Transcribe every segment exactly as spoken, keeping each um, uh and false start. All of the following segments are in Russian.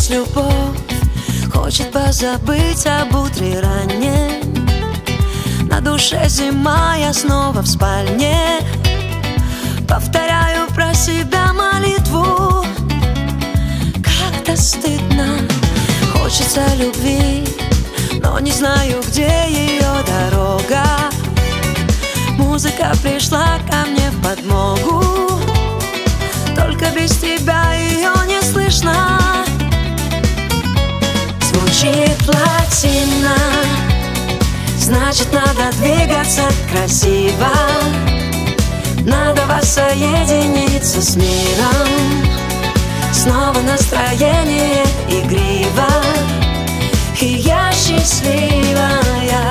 есть любовь, хочет позабыть об утре раннем. На душе зима, я снова в спальне. Повторяю про себя молитву. Как-то стыдно, хочется любви, но не знаю, где ее дорога. Музыка пришла ко мне в подмогу, только без тебя ее не слышно. Звучит плотина, значит, надо двигаться красиво. Надо воссоединиться с миром. Снова настроение игриво, и я счастливая.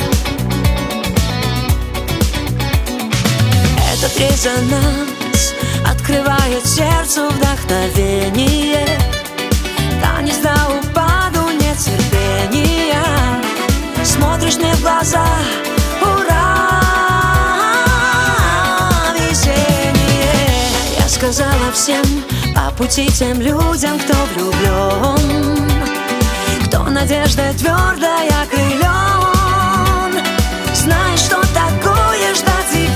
Этот резонанс открывает сердцу вдохновение. Танец до упаду, нет терпения. Смотришь мне в глаза, ура, весеннее. Я сказала всем по пути тем людям, кто влюблен, кто надеждой твердо окрылен. Знаешь, что такое ждать и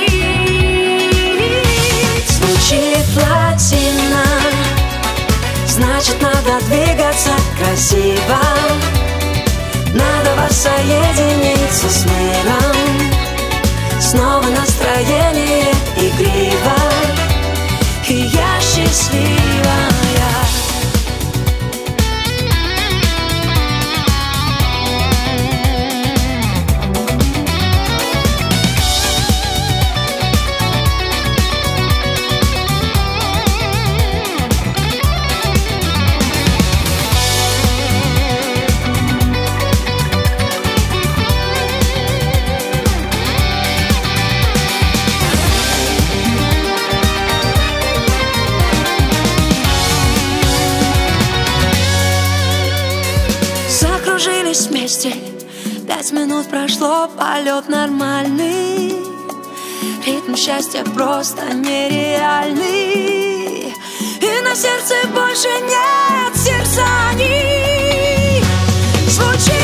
верить. Звучит плотина, значит, надо двигаться красиво. Надо воссоединиться с миром. Снова настроение игриво, и я счастливая. Закружились вместе, пять минут прошло, полет нормальный. Ритм счастья просто нереальный, и на сердце больше нет терзаний. Звучит